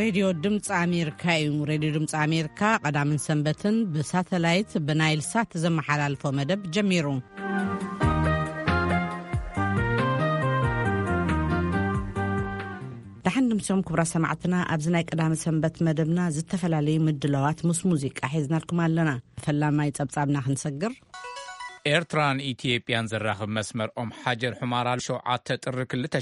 راديو دمص أمريكا راديو دمص أمريكا قدام سنبتن بساتلايت بنايل سات زمحلالفو مدب جميرو دحن مسوم كبرى سمعتنا أبزناي قدام سنبت مدبنا زتفلالي مدلوات مس موزيقا حيزنا لكم علنا فلما يتصبصابنا خنسقر ኤርትራን ኢትዮጵያን ዘራኽብ መስመር ሓጀር ሑመራ ሸውዓተ ጥሪ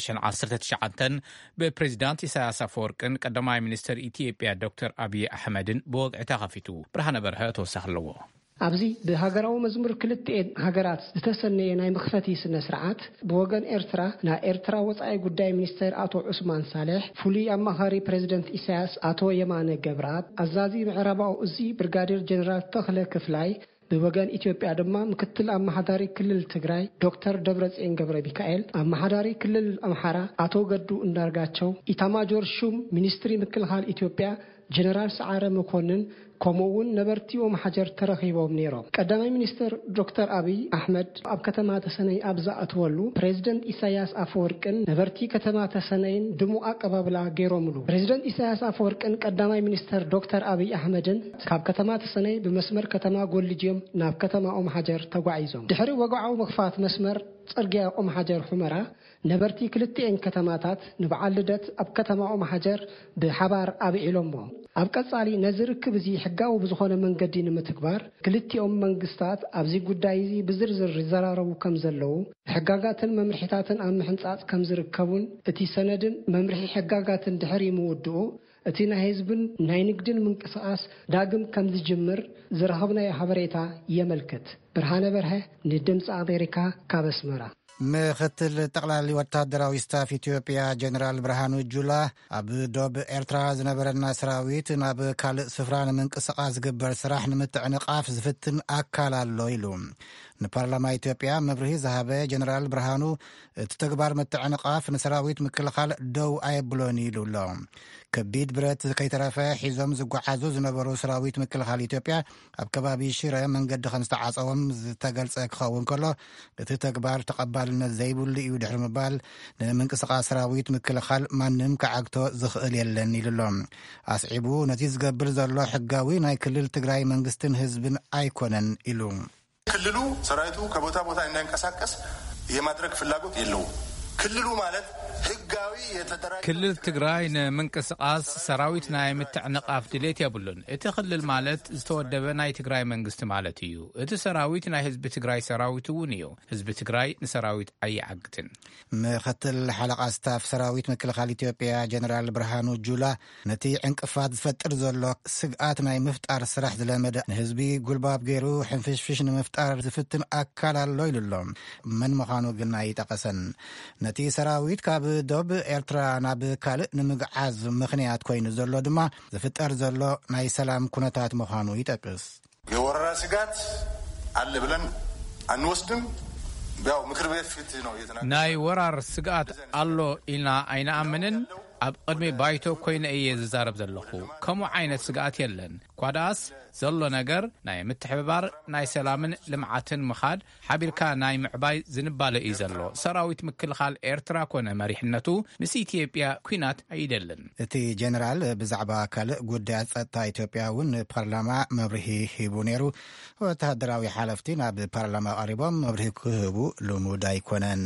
2019 በፕሬዝዳንት ኢሳያስ አፈወርቅን ቀዳማይ ሚኒስትር ኢትዮጵያ ዶክተር አብይ አሕመድን በወግዕ ተኸፊቱ ብርሃነ በርሀ ተወሳኽለዎ ኣብዚ ብሃገራዊ መዝሙር ክልቲኤን ሃገራት ዝተሰነየ ናይ መኽፈቲ ስነ ስርዓት ብወገን ኤርትራ ናይ ኤርትራ ወጻኢ ጉዳይ ሚኒስትር አቶ ዑስማን ሳሌሕ ፍሉይ አማኻሪ ፕሬዝዳንት ኢሳያስ አቶ የማነ ገብረአብ አዛዚ ምዕራባዊ እዚ ብርጋዴር ጀነራል ተኽለ ክፍላይ بوغان إثيوبيا دما مكتل أمحداري كلل تግራይ ዶክተር ደብረጽዮን ገብረ ሚካኤል አምሐዳሪ ክልል አምሐራ አቶ ገዱ እንዳርጋቸው ኢታማጆር ሹም ሚኒስትሪ ምክልኻል ኢትዮጵያ ጀነራል ሰዓረ መኮንን ኮሞውን ነበርቲኦም ሓጀር ተረኺቦም ነይሮም ቀዳማይ ሚኒስትር ዶክተር አብይ አሕመድ ኣብ ከተማ ተሰነይ ኣብዛ ኣትወሉ ፕሬዝዳንት ኢሳያስ አፈወርቅን ነበርቲ ከተማ ተሰነይን ድሙቕ ኣቀባብላ ገይሮምሉ ፕሬዝዳንት ኢሳያስ አፈወርቅን ቀዳማይ ሚኒስትር ዶክተር አብይ አሕመድን ካብ ከተማ ተሰነይ ብመስመር ከተማ ጎልጅዮም ናብ ከተማ ኦም ሓጀር ተጓዒዞም ድሕሪ ወግዓዊ መኽፋት መስመር ጽርግያ ኦም ሓጀር ሑመራ ነበርቲ ክልቲኤን ከተማታት ንበዓል ልደት ኣብ ከተማ ኦም ሓጀር ብሓባር ኣብዒሎሞ ኣብ ቀጻሊ ነዝርክብ እዚ ሕጋዊ ብዝኾነ መንገዲ ንምትግባር ክልቲኦም መንግስታት ኣብዚ ጉዳይ እዚ ብዝርዝር ይዘራረቡ ከም ዘለው ሕጋጋትን መምርሒታትን ኣብ ምሕንጻጽ ከም ዝርከቡን እቲ ሰነድን መምርሒ ሕጋጋትን ድሕሪ ምውድኡ እቲ ናይ ህዝብን ናይ ንግድን ምንቅስቓስ ዳግም ከም ዝጅምር ዝረኸብናዮ ሓበሬታ የመልክት ብርሃነ በርሀ ንድምፂ ኣሜሪካ ካብ ኣስመራ ምክትል ጠቅላሊ ወታደራዊ ስታፍ ኢትዮጵያ ጀነራል ብርሃኑ ጁላ ኣብ ዶብ ኤርትራ ዝነበረና ሰራዊት ናብ ካልእ ስፍራ ንምንቅስቓስ ዝግበር ስራሕ ንምትዕንቃፍ ዝፍትን ኣካል ኣሎ ኢሉ ንፓርላማ ኢትዮጵያ መብርሂ ዝሃበ ጀነራል ብርሃኑ እቲ ተግባር ምትዕንቃፍ ንሰራዊት ምክልኻል ደው ኣየብሎን ኢሉ ኣሎ ከቢድ ብረት ከይተረፈ ሒዞም ዝጓዓዙ ዝነበሩ ሰራዊት ምክልኻል ኢትዮጵያ ኣብ ከባቢ ሽረ መንገዲ ከም ዝተዓፀዎም ዝተገልጸ ክኸውን ከሎ እቲ ተግባር ተቐባልነት ዘይብሉ እዩ ድሕሪ ምባል ንምንቅስቓስ ሰራዊት ምክልኻል ማንም ከዓግቶ ዝኽእል የለን ኢሉ ኣሎ ኣስዒቡ ነቲ ዝገብር ዘሎ ሕጋዊ ናይ ክልል ትግራይ መንግስትን ህዝብን ኣይኮነን ኢሉ ክልሉ ሰራዊቱ ከቦታ ቦታ እንዳይንቀሳቀስ የማድረግ ፍላጎት የለው ክልሉ ማለት ህጋዊ የተደራጀ ክልል ትግራይ ንምንቅስቃስ ሰራዊት ናይ ምትዕንቃፍ ድሌት የብሉን እቲ ክልል ማለት ዝተወደበ ናይ ትግራይ መንግስቲ ማለት እዩ እቲ ሰራዊት ናይ ህዝቢ ትግራይ ሰራዊት እውን እዩ ህዝቢ ትግራይ ንሰራዊት ኣይዓግትን ምክትል ሓለቃ ስታፍ ሰራዊት ምክልኻል ኢትዮጵያ ጀነራል ብርሃኑ ጁላ ነቲ ዕንቅፋት ዝፈጥር ዘሎ ስግኣት ናይ ምፍጣር ስራሕ ዝለመደ ንህዝቢ ጉልባብ ገይሩ ሕንፍሽፍሽ ንምፍጣር ዝፍትን ኣካል ኣሎ ኢሉሎም መን ምዃኑ ግን ኣይጠቐሰን ነቲ ሰራዊት ካብ ዶብ ኤርትራ ናብ ካልእ ንምግዓዝ ምኽንያት ኮይኑ ዘሎ ድማ ዝፍጠር ዘሎ ናይ ሰላም ኩነታት ምዃኑ ይጠቅስ የወረራ ስጋት አለ ብለን አንወስድም ያው ምክር ቤት ፊት ነው የተናገረው ናይ ወራር ስጋት አሎ ኢልና ኣይነኣምንን ኣብ ቅድሚ ባይቶ ኮይነ እየ ዝዛረብ ዘለኹ ከምኡ ዓይነት ስጋት የለን ኳዳስ ዘሎ ነገር ናይ ምትሕብባር ናይ ሰላምን ልምዓትን ምኻድ ሓቢርካ ናይ ምዕባይ ዝንባለ እዩ ዘሎ ሰራዊት ምክልኻል ኤርትራ ኮነ መሪሕነቱ ምስ ኢትዮጵያ ኩናት ኣይደልን እቲ ጀነራል ብዛዕባ ካልእ ጉዳያት ጸጥታ ኢትዮጵያ እውን ፓርላማ መብርሂ ሂቡ ነይሩ ወተሃደራዊ ሓለፍቲ ናብ ፓርላማ ቀሪቦም መብርሂ ክህቡ ልሙድ ኣይኮነን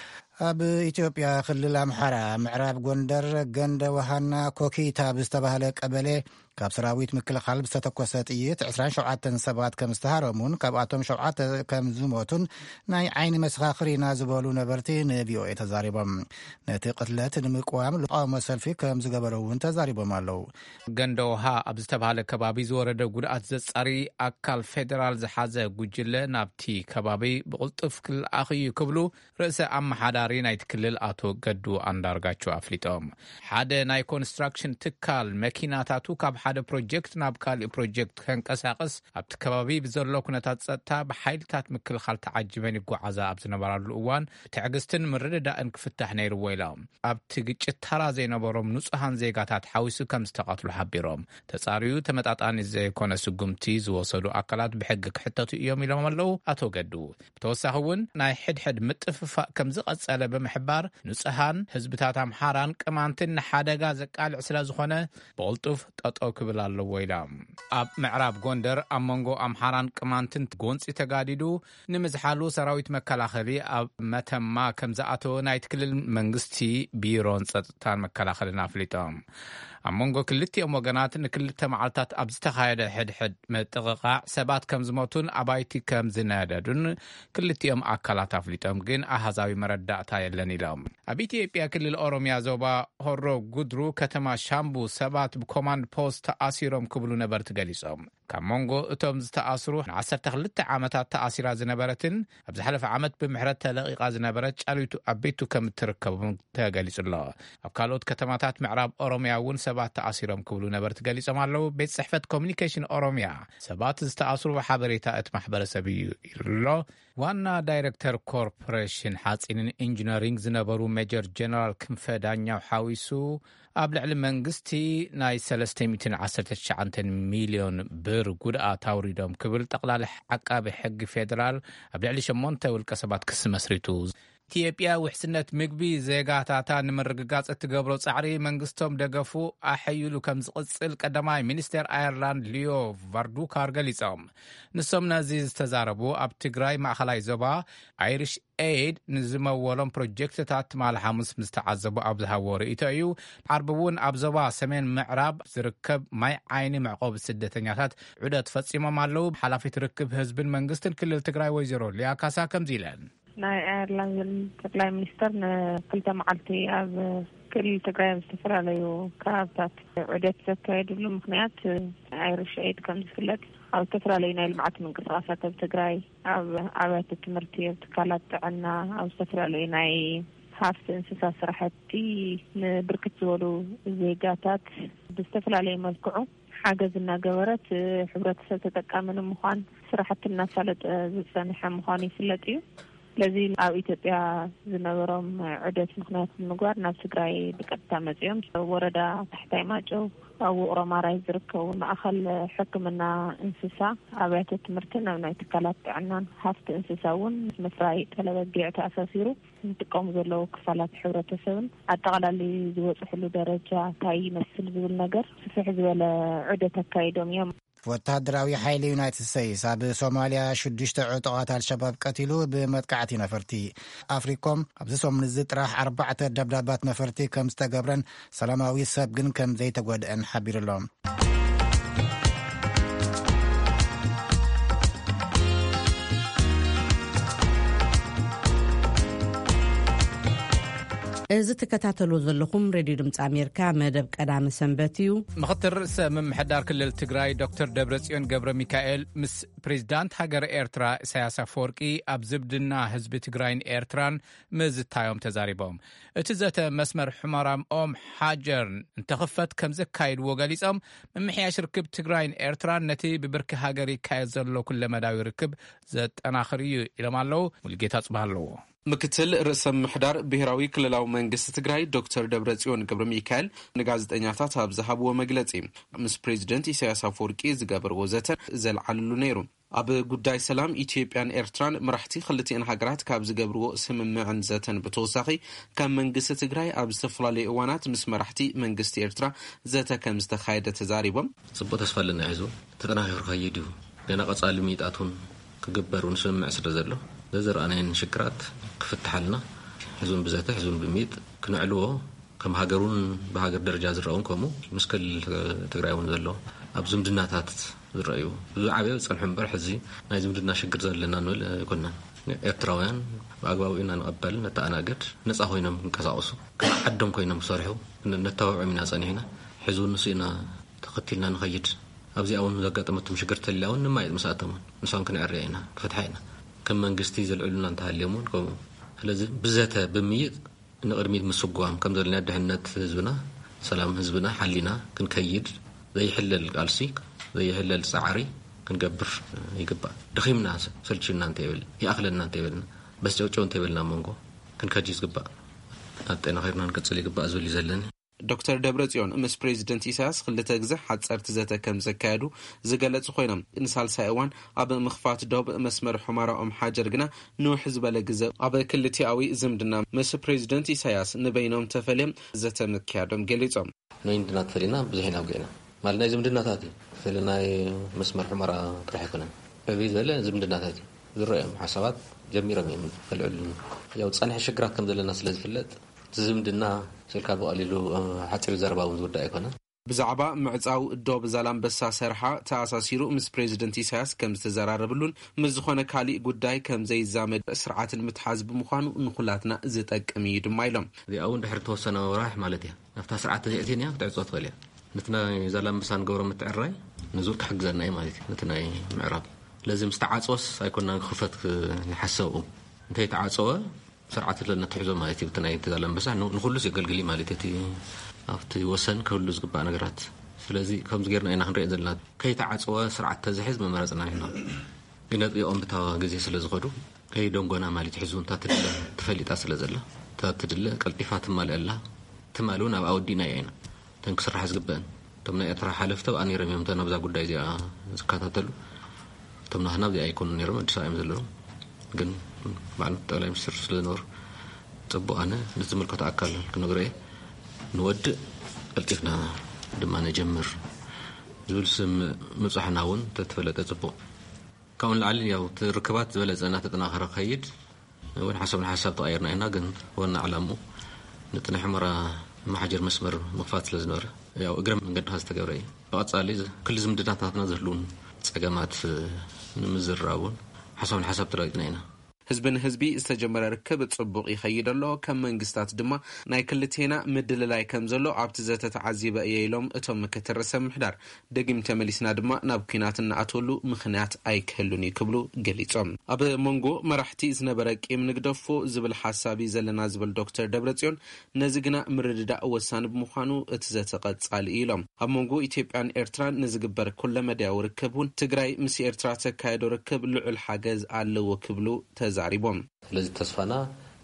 ኣብ ኢትዮጵያ ክልል ኣምሓራ ምዕራብ ጎንደር ገንደ ወሃና ኮኪታ ብዝተባሃለ ቀበሌ ካብ ሰራዊት ምክልኻል ዝተተኮሰ ጥይት 27 ሰባት ከም ዝተሃረሙን ካብኣቶም 7 ከም ዝሞቱን ናይ ዓይኒ መስኻኽር ኢና ዝበሉ ነበርቲ ንቪኦኤ ተዛሪቦም ነቲ ቅትለት ንምቅዋም ልቃወሞ ሰልፊ ከም ዝገበሩ እውን ተዛሪቦም ኣለው ገንደ ውሃ ኣብ ዝተባሃለ ከባቢ ዝወረደ ጉድኣት ዘጻሪ ኣካል ፌደራል ዝሓዘ ጉጅለ ናብቲ ከባቢ ብቕልጡፍ ክልኣኽዩ ክብሉ ርእሰ ኣመሓዳሪ ናይቲ ክልል ኣቶ ገዱ ኣንዳርጋቸው ኣፍሊጦም ሓደ ናይ ኮንስትራክሽን ትካል መኪናታቱ ካብ ሓደ ፕሮጀክት ናብ ካልእ ፕሮጀክት ከንቀሳቀስ ኣብቲ ከባቢ ብዘሎ ኩነታት ጸጥታ ብሓይልታት ምክልኻል ተዓጅበን ይጓዓዛ ኣብ ዝነበራሉ እዋን ብትዕግስትን ምርድዳእን ክፍታሕ ነይርዎ ኢሎም ኣብቲ ግጭት ተራ ዘይነበሮም ንጹሃን ዜጋታት ሓዊሱ ከም ዝተቐትሉ ሓቢሮም ተጻርዩ ተመጣጣኒ ዘይኮነ ስጉምቲ ዝወሰዱ ኣካላት ብሕጊ ክሕተቱ እዮም ኢሎም ኣለው ኣቶ ገዱ ብተወሳኺ እውን ናይ ሕድሕድ ምጥፍፋእ ከም ዝቐጸለ ብምሕባር ንጹሃን ህዝብታት ኣምሓራን ቅማንትን ንሓደጋ ዘቃልዕ ስለ ዝኾነ ብቕልጡፍ ጠጠው ክብል ኣለዎ ኢሎም ኣብ ምዕራብ ጎንደር ኣብ መንጎ ኣምሓራን ቅማንትን ጎንፂ ተጋዲዱ ንምዝሓሉ ሰራዊት መከላኸሊ ኣብ መተማ ከም ዝኣተወ ናይቲ ክልል መንግስቲ ቢሮን ጸጥታን መከላኸልን ኣፍሊጦም ኣብ መንጎ ክልቲኦም ወገናት ንክልተ መዓልታት ኣብ ዝተኻየደ ሕድሕድ ምጥቕቓዕ ሰባት ከም ዝሞቱን ኣባይቲ ከም ዝነደዱን ክልቲኦም ኣካላት ኣፍሊጦም ግን ኣሃዛዊ መረዳእታ የለን ኢሎም ኣብ ኢትዮጵያ ክልል ኦሮሚያ ዞባ ሆሮ ጉድሩ ከተማ ሻምቡ ሰባት ብኮማንድ ፖስት ተኣሲሮም ክብሉ ነበርቲ ገሊጾም ካብ መንጎ እቶም ዝተኣስሩ 12 ዓመታት ተኣሲራ ዝነበረትን ኣብ ዝሓለፈ ዓመት ብምሕረት ተለቂቓ ዝነበረት ጫሊቱ ኣብ ቤቱ ከም እትርከቡ ተገሊጹሎ ኣብ ካልኦት ከተማታት ምዕራብ ኦሮሚያ እውን ሰባት ተኣሲሮም ክብሉ ነበርቲ ገሊጾም ኣለው ቤት ጽሕፈት ኮሚኒኬሽን ኦሮሚያ ሰባት ዝተኣስሩ ሓበሬታ እቲ ማሕበረሰብ እዩ ኢሉሎ ዋና ዳይሬክተር ኮርፖሬሽን ሓጺንን ኢንጂነሪንግ ዝነበሩ ሜጀር ጀነራል ክንፈ ዳኛው ሓዊሱ ኣብ ልዕሊ መንግስቲ ናይ 319 ሚልዮን ብር ጉድኣት ኣውሪዶም ክብል ጠቕላላ ዓቃቢ ሕጊ ፌደራል ኣብ ልዕሊ 8 ውልቀ ሰባት ክስ መስሪቱ ኢትዮጵያ ውሕስነት ምግቢ ዜጋታታ ንምርግጋጽ እትገብሮ ጻዕሪ መንግስቶም ደገፉ ኣሐይሉ ከም ዝቕጽል ቀዳማይ ሚኒስተር ኣየርላንድ ሊዮ ቫርዱካር ገሊጾም ንሶም ነዚ ዝተዛረቡ ኣብ ትግራይ ማእኸላይ ዞባ አይሪሽ ኤድ ንዝመወሎም ፕሮጀክትታት ማል ሐሙስ ምስተዓዘቡ ኣብ ዝሃቦ ርእይቶ እዩ ዓርቢ እውን ኣብ ዞባ ሰሜን ምዕራብ ዝርከብ ማይ ዓይኒ መዕቆብ ስደተኛታት ዑደት ፈጺሞም ኣለው ሓላፊት ርክብ ህዝብን መንግስትን ክልል ትግራይ ወይዘሮ ሊያ ካሳ ከምዚ ኢለን ናይ ኣየርላንድ ጠቅላይ ሚኒስተር ንክልተ መዓልቲ ኣብ ክልል ትግራይ ዝተፈላለዩ ከባብታት ዑደት ዘካየድሉ ምክንያት አይሪሽ ኤድ ከም ዝፍለጥ ኣብ ዝተፈላለዩ ናይ ልምዓት ምንቅስቃሳት ኣብ ትግራይ ኣብ ኣብያተ ትምህርቲ ኣብ ትካላት ጥዕና ኣብ ዝተፈላለዩ ናይ ሃፍቲ እንስሳ ስራሕቲ ንብርክት ዝበሉ ዜጋታት ብዝተፈላለዩ መልክዑ ሓገዝ እናገበረት ሕብረተሰብ ተጠቃሚ ንምዃን ስራሕቲ እናሳለጠ ዝጸንሐ ምዃኑ ይፍለጥ እዩ ለዚ ኣብ ኢትዮጵያ ዝነበሮም ዑደት ምክንያት ንምግባር ናብ ትግራይ ብቀጥታ መጽኦም ወረዳ ታሕታይ ማጨው ኣብ ውቕሮ ማራይ ዝርከቡ ማእኸል ሕክምና እንስሳ ኣብያተ ትምህርትን ኣብ ናይ ትካላት ጥዕናን ሃፍቲ እንስሳ እውን ምፍራይ ጠለበጊዕ ተኣሳሲሩ ዝጥቀሙ ዘለዉ ክፋላት ሕብረተሰብን ኣጠቓላሊ ዝወፅሕሉ ደረጃ እንታይ ይመስል ዝብል ነገር ስፍሕ ዝበለ ዑደት ኣካይዶም እዮም ወታደራዊ ሓይሊ ዩናይትድ ስቴትስ ኣብ ሶማልያ 6 ዕጡቓት አልሸባብ ቀቲሉ ብመጥቃዕቲ ነፈርቲ ኣፍሪኮም ኣብዚ ሰሙን እዚ ጥራሕ 4 ደብዳባት ነፈርቲ ከም ዝተገብረን ሰላማዊ ሰብ ግን ከም ዘይተጎድአን ሓቢሩሎም እዚ ተከታተሉ ዘለኹም ሬድዮ ድምፂ ኣሜሪካ መደብ ቀዳሚ ሰንበት እዩ ምክትል ርእሰ ምምሕዳር ክልል ትግራይ ዶክተር ደብረጽዮን ገብረ ሚካኤል ምስ ፕሬዚዳንት ሃገር ኤርትራ ኢሳያስ አፈወርቂ ኣብ ዝብድና ህዝቢ ትግራይን ኤርትራን ምዝታዮም ተዛሪቦም እቲ ዘተ መስመር ሕመራም ኦም ሓጀር እንተኽፈት ከም ዘካይድዎ ገሊጾም ምምሕያሽ ርክብ ትግራይን ኤርትራን ነቲ ብብርኪ ሃገር ይካየድ ዘሎ ኩለመዳዊ ርክብ ዘጠናኽር እዩ ኢሎም ኣለው ሙልጌታ ጽባህ ኣለዎ ምክትል ርእሰ ምምሕዳር ብሔራዊ ክልላዊ መንግስቲ ትግራይ ዶክተር ደብረጽዮን ገብረ ሚካኤል ንጋዜጠኛታት ኣብ ዝሃብዎ መግለጺ ምስ ፕሬዚደንት ኢሳያስ አፈወርቂ ዝገበርዎ ዘተ ዘልዓልሉ ነይሩ ኣብ ጉዳይ ሰላም ኢትዮጵያን ኤርትራን መራሕቲ ክልቲአን ሃገራት ካብ ዝገብርዎ ስምምዕን ዘተን ብተወሳኺ ካብ መንግስቲ ትግራይ ኣብ ዝተፈላለዩ እዋናት ምስ መራሕቲ መንግስቲ ኤርትራ ዘተ ከም ዝተኻየደ ተዛሪቦም ጽቡቕ ተስፋ ኣለና ሒዙ ተጠናኺሩ ከይድ እዩ ገና ቀጻሊ ሚጣቱን ክግበሩን ስምምዕ ስለ ዘሎ ዘረአናን ሽግራት ክፍትሐልና ሕዙን ብዘተ ሕዙን ብሚጥ ክንዕልዎ ከም ሃገሩን በሃገር ደረጃ ዝረአውን ከሙ መስከል ትግራይውን ዘሎ ኣብ ዝምድናታት ዝረአዩ ብዓብየ ጸንሑ እምበር ሕዚ ናይ ዝምድና ሽግር ዘለና ንብል ኮናን ኤርትራውያን ብኣግባቡ ኢና ንቐበል ነተኣናገድ ነፃ ኮይኖም ክንቀሳቀሱ ዓዶም ኮይኖም ክሰርሑ ነተባብዑ ኢና ጸኒሕና ሕዙን ንሱ ኢና ተኸቲልና ንኸይድ ኣብዚኣውን ዘጋጠመቶም ሽግር ተልያውን ንማይጥ መሳእተሙን ንሳውን ክንዕርያ ኢና ክፍትሐ ኢና ከም መንግስቲ ዘልዕሉና እንተሃልየሙን ከምኡ ስለዚ ብዘተ ብምይጥ ንቅድሚት ምስጓም ከም ዘለና ድሕነት ህዝብና ሰላም ህዝብና ሓሊና ክንከይድ زي حلل قالسي زي حلل سعري كنقبر يقبع دخيمنا سلشنا انت يبل يأخلنا انت يبلنا بس جوجو انت يبلنا مونغو كنكاجيز قبع أتينا خيرنا نكتسل يقبع زولي زلني دكتور دبرتيون مس بريزيدنت إساس خلته جزء حتصرت ذاته كم زكادو زقلت خوينم إنسال سايوان أب مخفات دوب مسمر حمارة حاجرجنا نو حزب لجزء أب كل تياوي زمدنا مس بريزيدنت إساس نبينهم تفلم ذاته مكادم قليتهم نوين دنا تفلينا بزهنا وجينا مالنا زمدنا تاتي فلنا مسمر حمارة راح يكون بفيز ولا زمدنا تاتي ذريهم حسابات جميرة من العلم يا وتصنح شكرات كم ذل الناس لازم فلت زمدنا سلكات بقليلو حتى زربا وزودا يكون بزعبا معصاو دو بزالام بسا سرحا تاساسيرو مس بريزيدنت إساس كم تزراربلون مزخونه كالي غداي كم زي زامد سرعه المتحاز بمخانو نخلاتنا زتقم يدمايلم دي اون دحر توسنا وراح مالتي نفتا سرعه زيتينيا تعصوت غلي نتنا زالام بسان غورو متعراي نزور كحجزنا مالتي نتنا معراب لازم استعاصوس ايكوننا خفت نحسبو انت تعاصوا سرعه لنا تحزو مالتي بتناي تزالام بس نخلص يقلقلي مالتي أفتي وسن كله زقبا نجرات فلذي كم زجرنا إننا هنريد لنا كي تعصوا سرعة تزحز ما مرزنا هنا إن يوم بتاع جزء سلزغدو كي دونغنا مالي تحزون تاتدل تفلي تاسل زلا تاتدل كالتفات مال الله تمالون أو دينا يعني تنكسر حز جبان تمنا يترى حلفته وأني رميهم تنا بزاق قد يجي زكاتاتلو تمنا هنا بدي أيكون نيرم تسايم زلهم جن بعد تقول يمسر سلنور تبو أنا نزمل كتأكل كنقرأ نود التفنا دما نجمر زول سم مصحناون تتفلت تصبو كون العلي ياو تركبات زلزنا تتناخر خيد وين حسب طايرنا هنا كن وانا علمو نتنحمر محجر مسمر مفات لزنور ياو اقرم من قد هاستقوري بقصالي كل زمدتاتنا زهلون صقامات نمزراون حسب طريقنا هنا حزبن حزبي استجمر ركب صبوق يخيد الله كم منغستات دما ناي كلتينا مدللاي كم زلو عبت زته تعذيب ييلوم اتم كترسم محدار دغيم تمليسنا دما نابكيناتنا اتولو مخنيات ايكلوني كبلو غليصم اب مونغو مرحتي زنبرق يمنغدفو زبل حسابي زلنا زبل دكتور دبرصيون نزغنا مرددا وسان بمخانو اتزته قصال يلوم اب مونغو ايثيوبيان ايرتران نزغبر كل مداو ركبون تግራይ مس ايرترا تكايدو ركب لعل حاجز علو كبلو زاريبوم لذي تصفنا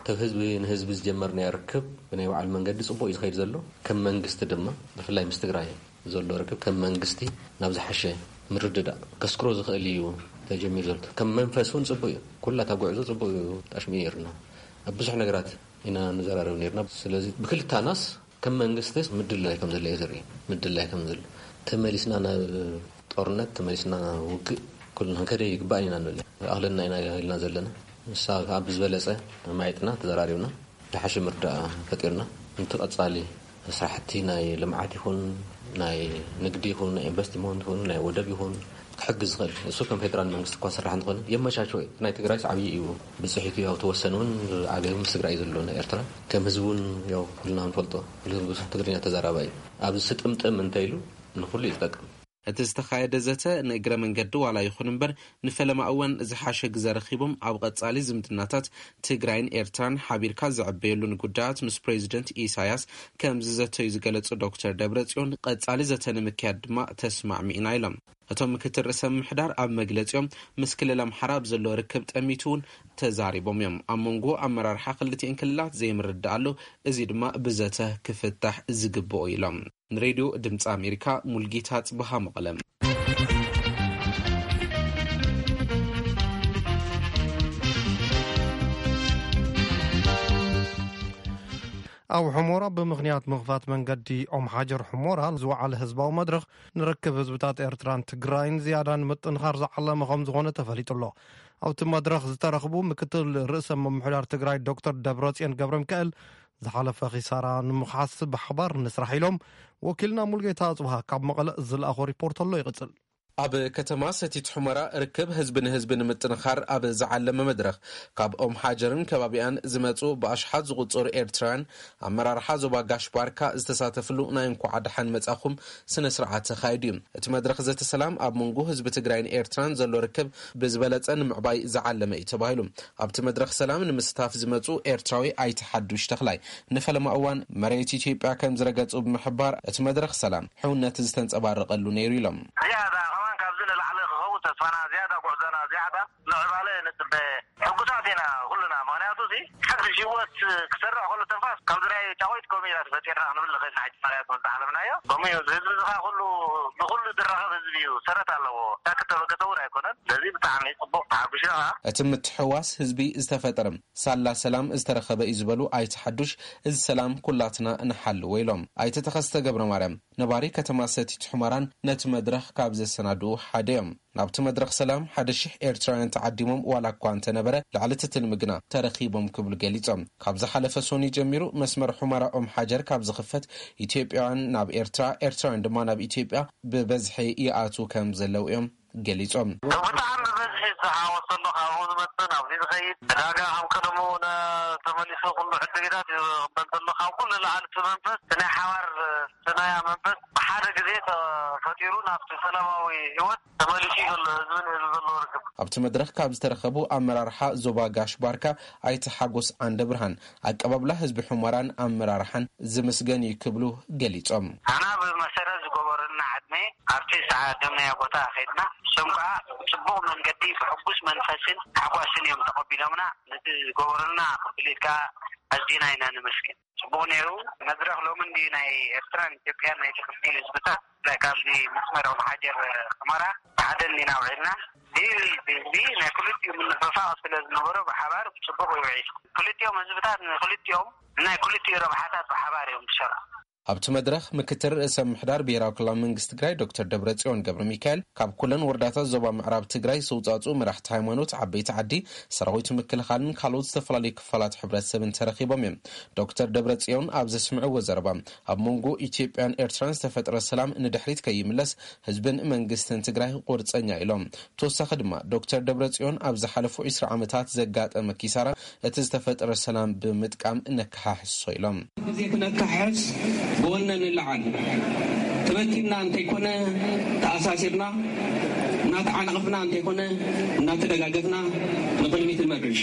تهزب جمرنا يركب بني وعلى المنقد صبو يخير زلو كم منقست دما بفلاي مستقراي زلو ركب كم منقستي نابز حشة مرددا كسكرو زخليو تجميل زلت كم منفسون صبو كلها تقعزو صبو تشميرنا بصح نقرات هنا نزرارو نيرنا لذي بكل تاناس كم منقستس مدلله كم زل يزري مدلله كم زل تمليسنا انا طورنت تمليسنا وق كلنا كده يقبعنا نقول اهلنا هنا زلنا ساق عبز بلسة معيتنا تزراريونا لحش مردا فكرنا انتو أتصالي سرحتي ناي لمعاتي هون ناي نقدي هون ناي انفستيمون هون ناي ودبي هون حجز غل السوق فيدرال منغست كون سرح نقول يما شاشوي ناي تግራይ عبي ايو بصحيتو ياو توسنون عقيم تግራይ زلونا ኤርትራ كم هزبون ياو كلنا نفلطو كلنا تግርኛ ተዛራባይ ابز سطمطم انتيلو نخل يتقم اتستخايد زته نقرا من قد ولا يخون بر نفلم اون زحاشه غزرخيبم اب قصالي زمدناتات تግራይን ኤርትራን حبيرካ زعبيلون ጉዳት ምስ ፕሬዚደንት ኢሳያስ ከም ዝዘተ ይዝገለጽ ዶክተር ደብረጽዮን ቀጻሊ ዘተን ምክያድማ ተስማዕሚና ኢሎም እቶም ምክትል ርዕሰ ምሕዳር ኣብ መግለጽዮም ምስክለለም ሓራብ ዘሎ ርክብ ጠሚቱን ተዛሪቦም እዮም ኣመንጎ ኣመራርሓ ክልቲአን ክልላት ዘይምርዳኣሉ እዚ ድማ ብዘተ ክፍታሕ ዝግብኦ ኢሎም ሬዲዮ ድምጽ አሜሪካ ሙልጌታ ጽባሃ መቀለም أو حمورة بمغنيات مغفات من قدي أم حجر حمورة زوعل حزب أو مدرخ نركب حزبات إيرتران تግራይን زيادان متنخار زعلا مخم زغونة تفليت الله أو تمدرخ زترخبو مكتل رئيس ممحلار تግራይ دكتور دبرصيون ገብረ ሚካኤል زحلف خسارة نمحاسب بحبار نسرح لهم وكلنا ملقيتها صبها كاب مقلق زلأخو ريبورت الله يقتل ኣብ ከተማ ሰቲት ሑመራ ርክብ ህዝብን ህዝብን ምጥንኻር ኣብ ዝዓለመ መድረኽ ካብ ኦም ሓጀርን ከባቢያን ዝመፁ ብኣሽሓት ዝቁፅሩ ኤርትራውያን ኣመራርሓ ዞባ ጋሽ ባርካ ዝተሳተፍሉ ናይ እንኳዕ ደሓን መጻኹም ስነ ስርዓት ተኻይዱ እዩ። እቲ መድረኽ ዘተ ሰላም ኣብ መንጎ ህዝቢ ትግራይን ኤርትራን ዘሎ ርክብ ብዝበለፀ ንምዕባይ ዝዓለመ እዩ ተባሂሉ። ኣብቲ መድረኽ ሰላም ንምስታፍ ዝመፁ ኤርትራዊ ኣይቲ ሓዱሽ ተኽላይ ንፈለማ እዋን መሬት ኢትዮጵያ ከም ዝረገፁ ብምሕባር እቲ መድረኽ ሰላም ሕውነት ዝተንጸባረቐሉ ነይሩ ኢሎም فانا زياده قعدنا زياده نعباله نتب حقوقاتنا كلنا معناته حق جوات كسرع كل تنفاس كم دري تاويت كوميرات فتيرنا نبل خيس حاج فريات وتعلمنا يا كومي زيزها كله درها زبيو سرت الله تاكتب كتورا يكون الذي بتعمل صبح بشها اتم التحواس حزبي استفترم سالا سلام استرخبه يزبلو اي تحدش السلام كلاتنا نحل ويلهم اي تتخست قبر مريم نباري كتماسات حمران نت مدرخ كابز السنادو حديم نابت مدرخ سلام حد الشيح إيرتراين تعديمهم ولا كوانت نبرة لعلتة المجنة ترخيبهم قبل جليتهم كابز حلف سوني جميرو مسمر حمرة حجر كابز خفت إثيوبيان ناب إيرتراين دما ناب إثيوبيا ببزحي يأتو كم زلوهم جليتهم وطعم بزحي صحة وصلنا خاوز متنا في الخيط راجع هم كلمونا تمليسوا كل عدقات بنطلع خاو كل العالم منفس سنة حوار سنة منفس حارق زيت فطيرونا في سلاموي هوت تمليسي كل زمن الزلوركب ኣብቲ መድረኽ ካብ ዝተረኸቡ ኣመራርሓ ዞባ ጋሽ ባርካ ኣይቲ ሓጎስ ዓንደ ብርሃን ኣቀባብላ ህዝቢ ሑመራን ኣመራርሓን ዝምስገን ይክብሉ ገሊጾም ኣና ብመሰረት ዝገበሩልና ዓድሜ ኣብቲ ሰዓት ደምናያ ቦታ ኸይድና ሰምዓ ጽቡቕ መንገዲ ብሕጉስ መንፈስን ሓጓስን እዮም ተቐቢሎምና ነቲ ዝገበሩልና ክፍሊትካ ኣዝና ኢና ንመስግን ጽቡቕ ነይሩ መድረኽ ሎምን ናይ ኤርትራን ኢትዮጵያን ናይ ተኽልቲ ህዝብታት ካብዚ መስመሮም ሓጀር ሑመራ ብሓደን ኢና ውዒልና دي ناكلتي من الرفاعة لازم نبرة بحبار بتشبه ويعيش كلتي يوم زبطات كلتي يوم ناكلتي ربحاتات بحبار يوم بشرة ኣብቲ መድረኽ ምክትል ርእሰ ምሕዳር ብሄራዊ ክልላዊ መንግስቲ ትግራይ ዶክተር ደብረጽዮን ገብረ ሚካኤል ካብ ኩለን ወረዳታት ዞባ ምዕራብ ትግራይ ዝውጻጹ መራሕቲ ሃይማኖት ዓበይቲ ዓዲ ሰራዊት ምክልኻልን ካልኦት ዝተፈላለዩ ክፋላት ሕብረተሰብን ተረኺቦም እዮም። ዶክተር ደብረጽዮን ኣብ ዘስምዕዎ ዘረባ ኣብ መንጎ ኢትዮጵያን ኤርትራን ዝተፈጠረ ሰላም ንድሕሪት ከይምለስ ህዝብን መንግስትን ትግራይ ቁርፀኛ ኢሎም ተወሳኺ ድማ ዶክተር ደብረጽዮን ኣብ ዝሓለፉ 20 ዓመታት ዘጋጠመ ኪሳራ እቲ ዝተፈጠረ ሰላም ብምጥቃም ነካሕሶ ኢሎም بولنا نلعن تبكينا أنت يكون تأساسنا ناتعنقفنا أنت يكون ناتدقاقفنا نقول مثل المدرش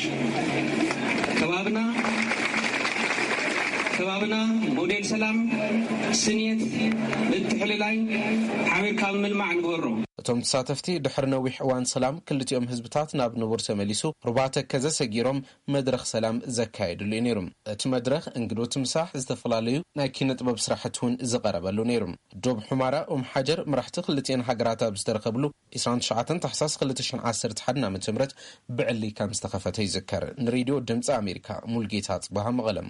كبابنا موديل سلام سنيت للتحليلين حامل كامل مع نقوله እቶም ተሳተፍቲ ድሕሪ ነዊሕ እዋን ሰላም ክልቲኦም ህዝብታት ናብ ንቡር ተመሊሱ ሩባተ ከዘ ሰጊሮም መድረኽ ሰላም ዘካየድሉ ነይሩ። እቲ መድረኽ እንግዶት ምሳሕ ዝተፈላለዩ ናይ ኪነ ጥበብ ስራሕቲ እውን ዝቐረበሉ ነይሩ። ዶብ ሑመራ ሓጀር መራሕቲ ክልቲአን ሃገራት ኣብ ዝተረኸብሉ 29 ታሕሳስ 2011 ዓ.ም ብዕሊ ከም ዝተኸፈተ ይዝከር። ንሬድዮ ድምፂ ኣሜሪካ ሙልጌታ ጽባህ መቐለም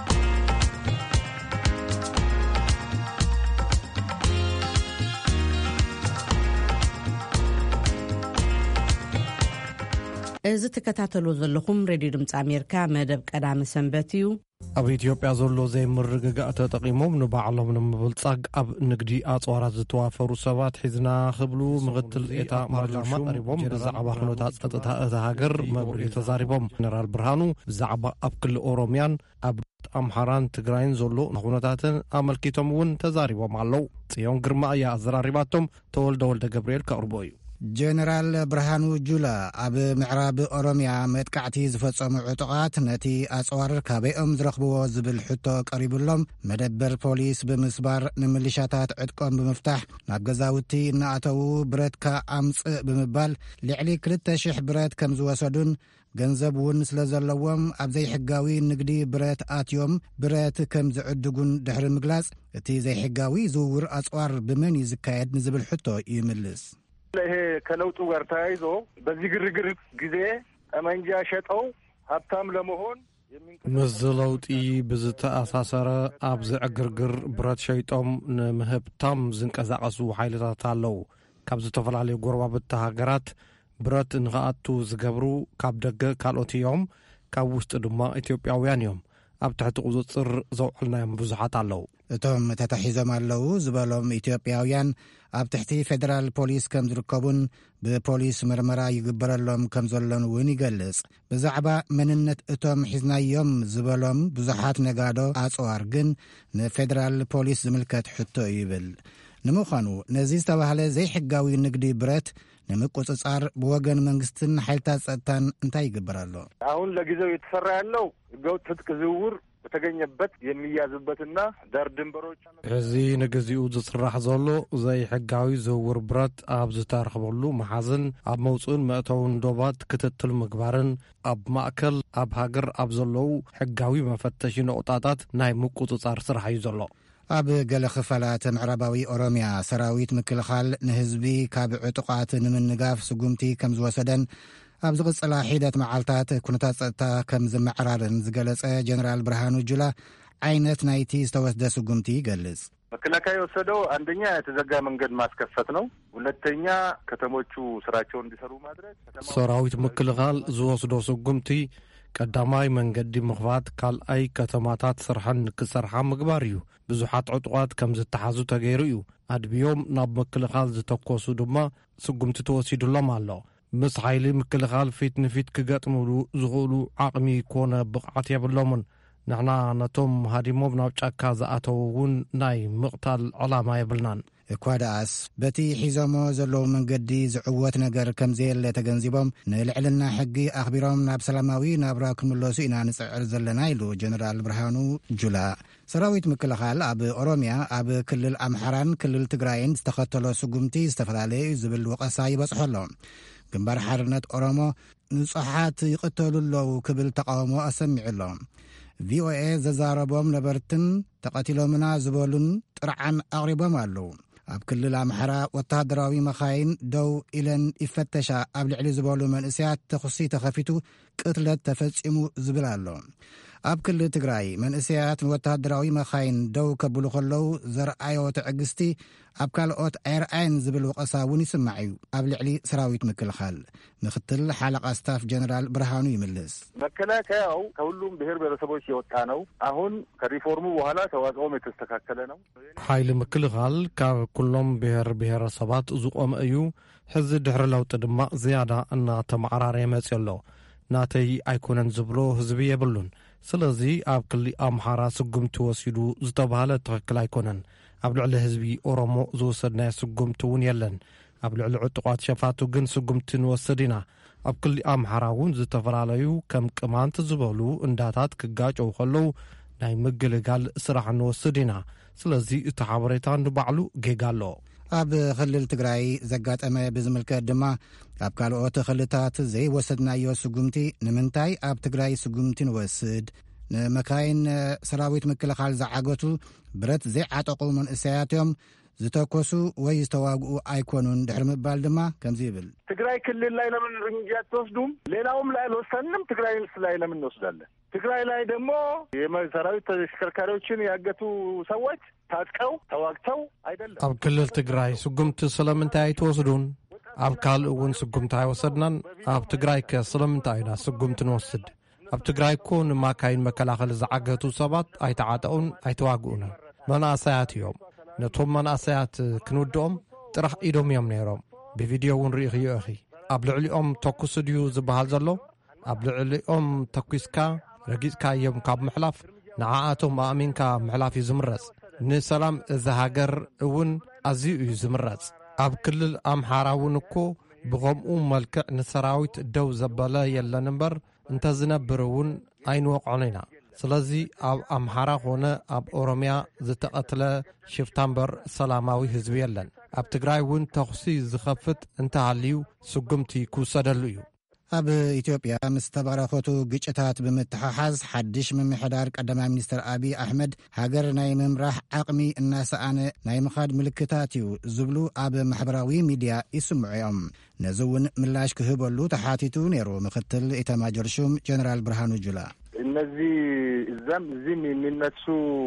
እዚ ተከታተሉ ዘለኹም ሬድዮ ድምፂ ኣሜሪካ መደብ ቀዳሚ ሰንበት እዩ። ኣብ ኢትዮጵያ ዘሎ ዘይምርግጋእ ተጠቂሞም ንባዕሎም ንምብልጻግ ኣብ ንግዲ ኣጽዋራት ዝተዋፈሩ ሰባት ሒዝና ክብሉ ምክትል ኤታ ማርጃማ ቀሪቦም ብዛዕባ ኩነታት ጸጥታ እታ ሃገር መብርሂ ተዛሪቦም ጀነራል ብርሃኑ ብዛዕባ ኣብ ክልል ኦሮምያን ኣብ ኣምሓራን ትግራይን ዘሎ ኩነታትን ኣመልኪቶም እውን ተዛሪቦም ኣለው። ጽዮን ግርማ እያ ኣዘራሪባቶም ተወልደ ወልደ ገብርኤል ከቕርቦ እዩ። ጀነራል ብርሃኑ ጁላ ኣብ ምዕራብ ኦሮምያ መጥቃዕቲ ዝፈጸሙ ዕጡቃት ነቲ ኣጽዋር ካበይኦም ዝረኽብዎ ዝብል ሕቶ ቀሪብሎም መደበር ፖሊስ ብምስባር ንምልሻታት ዕጥቆም ብምፍታሕ ናብ ገዛውቲ እናኣተዉ ብረትካ ኣምጽእ ብምባል ልዕሊ 2000 ብረት ከም ዝወሰዱን ገንዘብ እውን ስለ ዘለዎም ኣብ ዘይሕጋዊ ንግዲ ብረት ኣትዮም ብረት ከም ዝዕድጉን ድሕሪ ምግላጽ እቲ ዘይሕጋዊ ዝውውር ኣጽዋር ብመን ይዝካየድ ንዝብል ሕቶ ይምልስ። ይሄ ከለውጡ ጋር ተያይዞ በዚህ ግርግር ጊዜ ጠመንጃ ሸጠው ሀብታም ለመሆን ምስ ለውጢ ብዝተኣሳሰረ ኣብ ዝዕግርግር ብረት ሸይጦም ንምህብታም ዝንቀሳቐሱ ሓይልታት ኣለው። ካብ ዝተፈላለዩ ጎረባብቲ ሃገራት ብረት ንኽኣቱ ዝገብሩ ካብ ደገ ካልኦት እዮም፣ ካብ ውሽጢ ድማ ኢትዮጵያውያን እዮም። ኣብ ትሕቲ ቁፅፅር ዘውዕልናዮም ብዙሓት ኣለዉ እቶም ተታሒዞም ኣለዉ ዝበሎም ኢትዮጵያውያን ኣብ ትሕቲ ፌደራል ፖሊስ ከም ዝርከቡን ብፖሊስ ምርመራ ይግበረሎም ከም ዘሎን እውን ይገልጽ ብዛዕባ መንነት እቶም ሒዝናዮም ዝበሎም ብዙሓት ነጋዶ ኣጽዋር ግን ንፌደራል ፖሊስ ዝምልከት ሕቶ ይብል ንምዃኑ ነዚ ዝተባህለ ዘይሕጋዊ ንግዲ ብረት ንምቁፅጻር ብወገን መንግስትን ሓይልታት ጸጥታን እንታይ ይግበር ኣሎ አሁን ለጊዜው የተሰራ ያለው ህገወጥ ትጥቅ ዝውውር በተገኘበት የሚያዝበትና ዳር ድንበሮች እዚ ንግዚኡ ዝስራሕ ዘሎ ዘይሕጋዊ ዝውውር ብረት ኣብ ዝተረኸበሉ መሓዝን ኣብ መውፅኡን መእተውን ዶባት ክትትል ምግባርን ኣብ ማእከል ኣብ ሃገር ኣብ ዘለው ሕጋዊ መፈተሺ ነቁጣታት ናይ ምቁፅጻር ስራሕ እዩ ዘሎ ኣብ ገለ ክፋላት ምዕራባዊ ኦሮሚያ ሰራዊት ምክልኻል ንህዝቢ ካብ ዕጡቃት ንምንጋፍ ስጉምቲ ከም ዝወሰደን ኣብ ዝቕፅላ ሒደት መዓልታት ኩነታት ጸጥታ ከም ዝመዕራርን ዝገለጸ ጀነራል ብርሃኑ ጁላ ዓይነት ናይቲ ዝተወስደ ስጉምቲ ይገልጽ መከላከያ የወሰደው አንደኛ የተዘጋ መንገድ ማስከፈት ነው ሁለተኛ ከተሞቹ ስራቸውን እንዲሰሩ ማድረግ ሰራዊት ምክልኻል ዝወስዶ ስጉምቲ ቀዳማይ መንገዲ ምኽፋት ካልኣይ ከተማታት ስርሐን ክሰርሓ ምግባር እዩ ብዙሓት ዕጡቃት ከም ዝተሓዙ ተገይሩ እዩ ኣድብዮም ናብ ምክልኻል ዝተኮሱ ድማ ስጉምቲ ተወሲዱሎም ኣሎ ምስ ሓይሊ ምክልኻል ፊት ንፊት ክገጥምሉ ዝኽእሉ ዓቕሚ ኮነ ብቕዓት የብሎምን ንሕና ነቶም ሃዲሞም ናብ ጫካ ዝኣተውን ናይ ምቕታል ዕላማ የብልናን እኳ ደኣስ በቲ ሒዞሞ ዘለዉ መንገዲ ዝዕወት ነገር ከም ዘየለ ተገንዚቦም ንልዕልና ሕጊ ኣኽቢሮም ናብ ሰላማዊ ናብራ ክምለሱ ኢና ንጽዕር ዘለና ኢሉ ጀነራል ብርሃኑ ጁላ ሰራዊት ምክልኻል ኣብ ኦሮሚያ ኣብ ክልል ኣምሓራን ክልል ትግራይን ዝተኸተሎ ስጉምቲ ዝተፈላለየ ዝብል ወቐሳ ይበጽሖሎ ግንባር ሓርነት ኦሮሞ ንጹሓት ይቕተሉ ኣለዉ ክብል ተቃውሞ ኣሰሚዑሎ ቪኦኤ ዘዛረቦም ነበርትን ተቐቲሎምና ዝበሉን ጥርዓን ኣቕሪቦም ኣለዉ ኣብ ክልል ኣምሓራ ወታደራዊ መኻይን ደው ኢለን ይፈተሻ ኣብ ልዕሊ ዝበሉ መንእስያት ተኽሲ ተኸፊቱ ቅትለት ተፈጺሙ ዝብል ኣሎ ኣብ ክልል ትግራይ መንእስያት ወታደራዊ መኻይን ደው ከብሉ ከለዉ ዘርአዮ ትዕግስቲ ኣብ ካልኦት ኣይርአይን ዝብል ወቐሳ እውን ይስማዕ እዩ ኣብ ልዕሊ ሰራዊት ምክልኻል ምክትል ሓለቃ ስታፍ ጀነራል ብርሃኑ ይምልስ መከላከያው ከሁሉም ብሔር ብሔረሰቦች የወጣ ነው አሁን ከሪፎርሙ በኋላ ተዋጽኦም የተስተካከለ ነው ሓይሊ ምክልኻል ካብ ኩሎም ብሔር ብሔረሰባት ዝቆመ እዩ ሕዚ ድሕሪ ለውጢ ድማ ዝያዳ እናተመዓራረየ መፅእ ኣሎ ናተይ ኣይኮነን ዝብሎ ህዝቢ የብሉን ስለዚ ኣብ ክልል ኣምሓራ ስጉምቲ ወሲዱ ዝተባሃለ ትኽክል ኣይኮነን ኣብ ልዕሊ ህዝቢ ኦሮሞ ዝወሰድናዮ ስጉምቲ እውን የለን ኣብ ልዕሊ ዕጡቃት ሸፋቱ ግን ስጉምቲ ንወስድ ኢና ኣብ ክልል ኣምሓራ እውን ዝተፈላለዩ ከም ቅማንት ዝበሉ እንዳታት ክጋጨው ከለዉ ናይ ምግልጋል ስራሕ ንወስድ ኢና ስለዚ እቲ ሓበሬታ ንባዕሉ ጌጋ ኣሎ ኣብ ክልል ትግራይ ዘጋጠመ ብዝምልከት ድማ ኣብ ካልኦት ክልታት ዘይወሰድናዮ ስጉምቲ ንምንታይ ኣብ ትግራይ ስጉምቲ ንወስድ ንመካይን ሰራዊት ምክልኻል ዝዓገቱ ብረት ዘይዓጠቑ መንእሰያት እዮም ዝተኮሱ ወይ ዝተዋግኡ አይኮኑን ድሕር ምባል ድማ ከምዚ ይብል ትግራይ ክልል ላይ ለምን እርምጃ ተወስዱም ሌላውም ላይ አልወሰንም ትግራይ ላይ ለምን እንወስዳለን ትግራይ ላይ ደግሞ የሰራዊት ተሽከርካሪዎችን ያገቱ ሰዎች ታጥቀው ተዋግተው አይደለም ኣብ ክልል ትግራይ ስጉምቲ ስለምንታይ አይተወስዱን ኣብ ካልኡውን ስጉምቲ አይወሰድናን ኣብ ትግራይ ከስለምንታይ ኢና ስጉምቲ ንወስድ ኣብ ትግራይ ኮ ንማካይን መከላኸሊ ዝዓገቱ ሰባት አይተዓጠውን አይተዋግኡን መናእሰያት እዮም ነቶም መናእሰያት ክንውድኦም ጥራሕ ኢዶም እዮም ነይሮም ብቪድዮ እውን ርኢኽዮ እኺ ኣብ ልዕሊኦም ተኩስ ድዩ ዝበሃል ዘሎ ኣብ ልዕሊኦም ተኩስካ ረጊፅካ እዮም ካብ ምሕላፍ ንዓኣቶም ኣእሚንካ ምሕላፍ እዩ ዝምረፅ ንሰላም እዚ ሃገር እውን ኣዝዩ እዩ ዝምረፅ ኣብ ክልል ኣምሓራ እውን እኮ ብኸምኡ መልክዕ ንሰራዊት ደው ዘበለ የለን እምበር እንተዝነብር እውን ኣይንወቕዖን ኢና ስለዚ ኣብ ኣምሓራ ኾነ ኣብ ኦሮሚያ ዝተቐትለ ሽፍታ እምበር ሰላማዊ ህዝቢ የለን ኣብ ትግራይ እውን ተኽሲ ዝኸፍት እንተሃልዩ ስጉምቲ ክውሰደሉ እዩ ኣብ ኢትዮጵያ ምስ ተባረኸቱ ግጭታት ብምትሓሓዝ ሓድሽ ምምሕዳር ቀዳማይ ሚኒስትር አብይ አሕመድ ሃገር ናይ ምምራሕ ዓቕሚ እናሰኣነ ናይ ምኻድ ምልክታት እዩ ዝብሉ ኣብ ማሕበራዊ ሚድያ ይስምዑ እዮም ነዚ እውን ምላሽ ክህበሉ ተሓቲቱ ነይሩ ምክትል ኢታማዦር ሹም ጀነራል ብርሃኑ ጁላ እነዚህ እዛም እዚህም የሚነሱ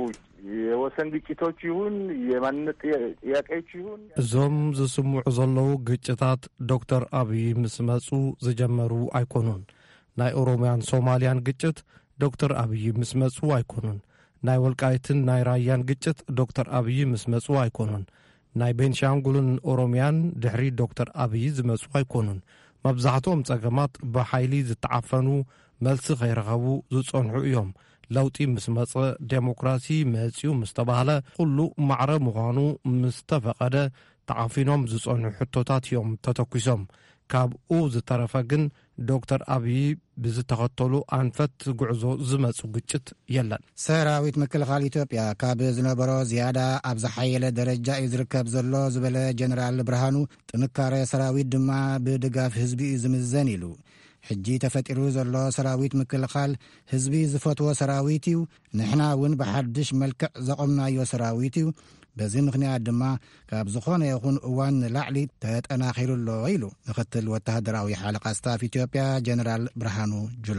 የወሰን ግጭቶች ይሁን የማንነት ጥያቄዎች ይሁን እዞም ዝስምዑ ዘለዉ ግጭታት ዶክተር አብይ ምስ መፁ ዝጀመሩ አይኮኑን ናይ ኦሮሚያን ሶማሊያን ግጭት ዶክተር አብይ ምስ መጹ አይኮኑን ናይ ወልቃይትን ናይ ራያን ግጭት ዶክተር አብይ ምስ መጹ አይኮኑን ናይ ቤንሻንጉልን ኦሮሚያን ድሕሪ ዶክተር አብይ ዝመጹ አይኮኑን መብዛሕትኦም ጸገማት በኃይሊ ዝተዓፈኑ መልሲ ኸይረኸቡ ዝጸንሑ እዮም ለውጢ ምስ መጽ ዴሞክራሲ መጽዩ ምስ ተባህለ ኩሉ ማዕረ ምዃኑ ምስ ተፈቐደ ተዓፊኖም ዝጸንሑ ሕቶታት እዮም ተተኪሶም ካብኡ ዝተረፈ ግን ዶክተር አብይ ብዝተኸተሉ አንፈት ጉዕዞ ዝመጹ ግጭት የለን ሰራዊት ምክልኻል ኢትዮጵያ ካብ ዝነበሮ ዝያዳ ኣብ ዝሓየለ ደረጃ እዩ ዝርከብ ዘሎ ዝበለ ጀነራል ብርሃኑ ጥንካሬ ሰራዊት ድማ ብድጋፍ ህዝቢ ዝምዘን ኢሉ ሕጂ ተፈጢሩ ዘሎ ሰራዊት ምክልኻል ህዝቢ ዝፈትዎ ሰራዊት እዩ ንሕና እውን ብሓድሽ መልክዕ ዘቆምናዮ ሰራዊት እዩ በዚ ምክንያት ድማ ካብ ዝኾነ ይኹን እዋን ላዕሊ ተጠናኺሩሎ ኢሉ ምክትል ወተሃደራዊ ሓለቃ ስታፍ ኢትዮጵያ ጀነራል ብርሃኑ ጁላ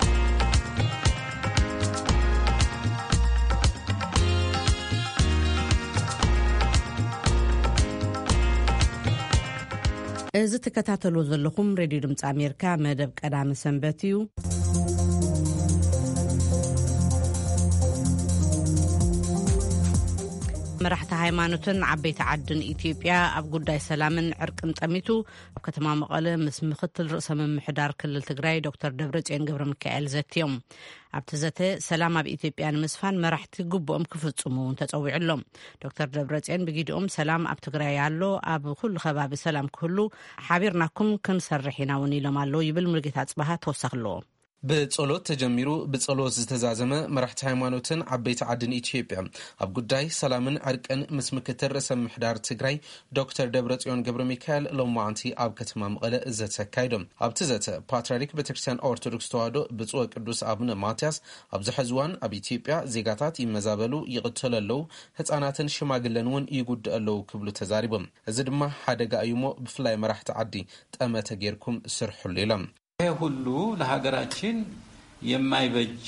እዚ ተከታተሉ ዘለኹም ሬዲዮ ድምፂ ኣሜሪካ መደብ ቀዳሚ ሰንበት እዩ መራሕቲ ሃይማኖትን ዓበይቲ ዓድን ኢትዮጵያ ኣብ ጉዳይ ሰላምን ዕርቅን ጠሚቱ ኣብ ከተማ መቐለ ምስ ምክትል ርእሰ ምምሕዳር ክልል ትግራይ ዶክተር ደብረጽዮን ገብረ ሚካኤል ዘትዮም ኣብቲ ዘተ ሰላም ኣብ ኢትዮጵያ ንምስፋን መራሕቲ ግቦኦም ክፍጽሙ ተጸዊዑሎም ዶክተር ደብረጽዮን ብጊድኦም ሰላም ኣብ ትግራይ ኣሎ ኣብ ኩሉ ከባቢ ሰላም ክህሉ ሓቢርናኩም ክንሰርሕ ኢና እውን ኢሎም ኣሎ ይብል ሙሉጌታ ጽባሃ ተወሳኽለዎ በጸሎት ተጀሚሩ በጸሎት ዝተዛዘመ መራሕቲ ሃይማኖትን ዓበይቲ ዓድን ኢትዮጵያ ኣብ ጉዳይ ሰላምን ዕርቅን ምስ ምክትል ርእሰ ምምሕዳር ትግራይ ዶክተር ደብረጽዮን ገብረ ሚካኤል ሎማዓንቲ ኣብ ከተማ መቐለ ዘተካይዶም ኣብቲ ዘተ ፓትርያርክ ቤተክርስትያን ኦርቶዶክስ ተዋህዶ ብፁዕ ቅዱስ አቡነ ማትያስ ኣብ ዝሕዝዋን ኣብ ኢትዮጵያ ዜጋታት ይመዛበሉ ይቅተለለው ህፃናትን ሽማግለን እውን ይጉድኣለው ክብሉ ተዛሪቦም እዚ ድማ ሓደጋ እዩሞ ብፍላይ መራሕቲ ዓዲ ጠመተ ጌርኩም ስርሑሉ ኢሎም ሁሉ ለሀገራችን የማይበጅ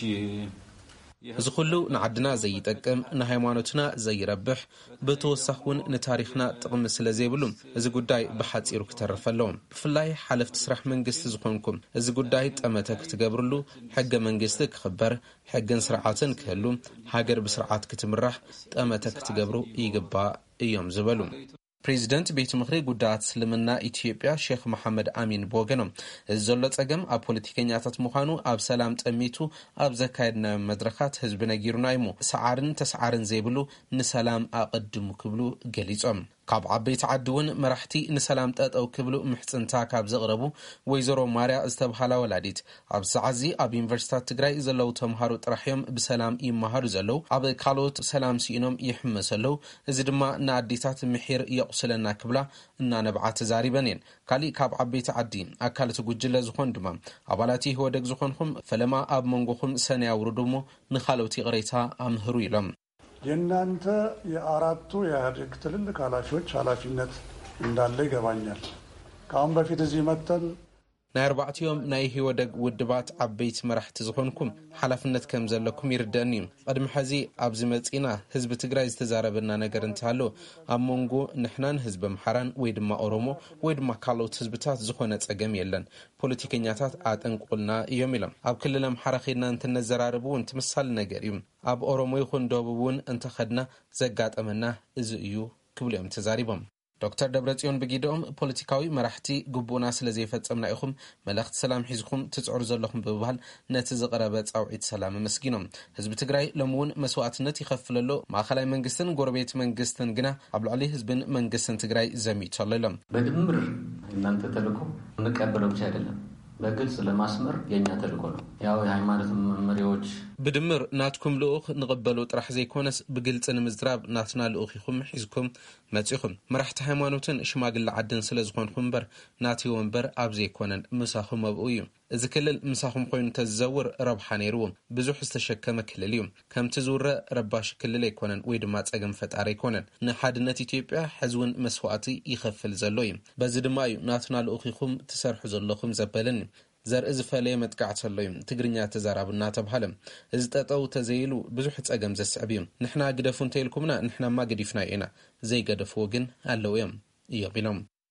እዚ ኩሉ ንዓድና ዘይጠቅም ንሃይማኖትና ዘይረብሕ ብተወሳኹን ንታሪኽና ጥቕሚ ስለ ዘይብሉ እዚ ጉዳይ ብሓፂሩ ክተርፈለዎም ብፍላይ ሓለፍቲ ስራሕ መንግስቲ ዝኾንኩም እዚ ጉዳይ ጠመተ ክትገብርሉ ሕገ መንግስቲ ክኽበር ሕግን ስርዓትን ክህሉ ሃገር ብስርዓት ክትምራሕ ጠመተ ክትገብሩ ይግባእ እዮም ዝበሉ ፕሬዚደንት ቤት ምክሪ ጉዳያት እስልምና ኢትዮጵያ ሼክ መሐመድ አሚን ቦገኖም እዚ ዘሎ ጸገም ኣብ ፖለቲከኛታት ምዃኑ ኣብ ሰላም ጠሚቱ ኣብ ዘካየድና መድረኻት ህዝቢ ነጊሩና ይሙ ሰዓርን ተሰዓርን ዘይብሉ ንሰላም ኣቀድሙ ክብሉ ገሊጾም ካብ ዓበይቲ ዓዲ እውን መራሕቲ ንሰላም ጠጠው ክብሉ ምሕጽንታ ካብ ዘቕረቡ ወይዘሮ ማርያ ዝተብሃላ ወላዲት ኣብ ሰዓዚ ኣብ ዩኒቨርሲታት ትግራይ ዘለው ተምሃሩ ጥራሕዮም ብሰላም ይመሃሩ ዘለው ኣብ ካልኦት ሰላም ሲኢኖም ይሕመሰለው እዚ ድማ ንኣዴታት ምሒር የቁስለና ክብላ እናነብዓ ተዛሪበን እየን ካሊእ ካብ ዓበይቲ ዓዲ ኣካል ትጉጅለ ዝኾን ድማ ኣባላት ይህወደግ ዝኾንኩም ፈለማ ኣብ መንጎኹም ሰነ ያውርዱሞ ንኻልኦት ቅሬታ ኣምህሩ ኢሎም የእናንተ የአራቱ የኢህአዴግ ትልልቅ ኃላፊዎች ኃላፊነት እንዳለ ይገባኛል ከአሁን በፊት እዚህ መጥተን ናይ ኣርባዕትዮም ናይ ህወደግ ውድባት ዓበይቲ መራሕቲ ዝኾንኩም ሓላፍነት ከም ዘለኩም ይርደአኒ ቅድሚ ሕዚ ኣብዚ መፂና ህዝቢ ትግራይ ዝተዛረበና ነገር እንተሃሎ ኣብ መንጎ ንሕናን ህዝቢ ኣምሓራን ወይ ድማ ኦሮሞ ወይ ድማ ካልኦት ህዝብታት ዝኾነ ጸገም የለን ፖለቲከኛታት ኣጠንቁልና እዮም ኢሎም ኣብ ክልል ኣምሓራ ኸድና እንትነዘራርቡ እንትምሳል ነገር እዩ ኣብ ኦሮሞ ይኹን ደቡብ እውን እንተኸድና ዘጋጠመና እዚ እዩ ክብሉ እዮም ተዛሪቦም ዶክተር ደብረጽዮን በጊዶም ፖለቲካዊ መራሕቲ ግቡና ስለ ዘይፈጸምና ኢኹም መልእኽቲ ሰላም ሒዝኩም ትጽዕሩ ዘለኹም ብባህል ነቲ ዝቐረበ ጻውዒት ሰላም መስጊኖም ህዝቢ ትግራይ ለምውን መስዋዕትነት ይኸፍለሎ ማእኸላይ መንግስትን ጎረቤት መንግስትን ግና ኣብ ልዕሊ ህዝብን መንግስትን ትግራይ ዘሚቱ ኣለሎም በድምር እናንተ ተልእኮ እንቀበለው ብቻ አይደለም በግልጽ ለማስመር የኛ ተልእኮ ነው ያው የሃይማኖት መሪዎች ብድምር ናትኩም ልኡኽ ንቕበሉ ጥራሕ ዘይኮነስ ብግልጽ ንምዝራብ ናትና ልኡኽ ኢኹም ሒዝኩም መጺኹም መራሕቲ ሃይማኖትን ሽማግለ ዓድን ስለ ዝኾንኩም እምበር ናቲ ወንበር ኣብ ዘይኮነን ምሳኹም ኣብኡ እዩ እዚ ክልል ምሳኹም ኮይኑ ተዘውር ረብሓ ነይርዎ ብዙሕ ዝተሸከመ ክልል እዩ ከምቲ ዝውረ ረባሽ ክልል ኣይኮነን ወይ ድማ ጸገም ፈጣሪ ኣይኮነን ንሓድነት ኢትዮጵያ ሕዝውን መስዋዕቲ ይኸፍል ዘሎ እዩ በዚ ድማ እዩ ናትና ልኡኽ ኢኹም ትሰርሑ ዘለኹም ዘበልን ዘርኢ ዝፈለየ መጥቃዕቲ ኣሎ እዩ ትግርኛ ተዛራብና ተባሃለ እዚ ጠጠው ተዘይሉ ብዙሕ ጸገም ዘስዕብ እዩ ንሕና ግደፉ እንተይልኩምና ንሕናማ ገዲፍና ኢና ዘይገደፍዎ ግን ኣለው እዮም ኢሎም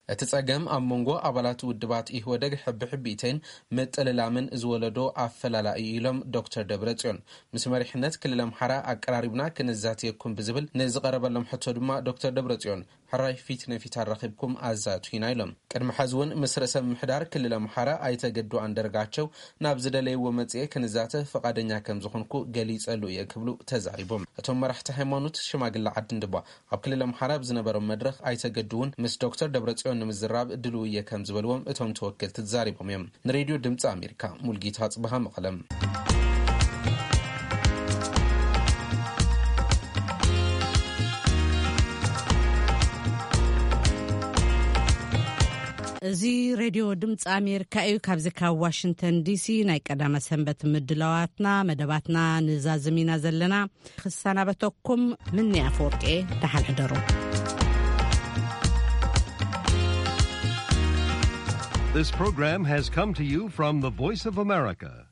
እቲ ጸገም ኣብ መንጎ ኣባላት ውድባት ኢህወደግ ሕብሕቢተን መጠለላምን ዝወለዶ ኣፈላላኢ ኢሎም ዶክተር ደብረጽዮን ምስ መሪሕነት ክልል ኣምሓራ ኣቀራሪብና ክንዛትየኩም ብዝብል ንዝቐረበሎም ሕቶ ድማ ዶክተር ደብረጽዮን ሕራይ ፊት ነፊት ኣራኺብኩም ኣዛትዩና ኢሎም ቅድሚ ሕዚ እውን ምስ ርእሰ ምምሕዳር ክልል ኣምሓራ ኣይተገዱ አንደርጋቸው ናብ ዝደለይዎ መጽኤ ክንዛተ ፈቃደኛ ከም ዝኾንኩ ገሊጸሉ እየ ክብሉ ተዛሪቦም እቶም መራሕቲ ሃይማኖት ሽማግለ ዓድን ድባ ኣብ ክልል ኣምሓራ ብዝነበሮም መድረኽ ኣይተገዱውን ምስ ዶክተር ደብረጽዮን ንምዝራብ ድልውየ ከም ዝበልዎም እቶም ተወከልቲ ተዛሪቦም እዮም ንሬድዮ ድምፂ ኣሜሪካ ሙልጌታ ጽብሃ መቐለም እዚ ሬድዮ ድምፂ ኣሜሪካ እዩ ካብዚ ካብ ዋሽንግተን ዲሲ ናይ ቀዳመ ሰንበት ምድላዋትና መደባትና ንዛዝሚና ዘለና ክሰናበተኩም ምኒ ኣፈወርቂ ተሓልሕደሩ This program has come to you from the Voice of America,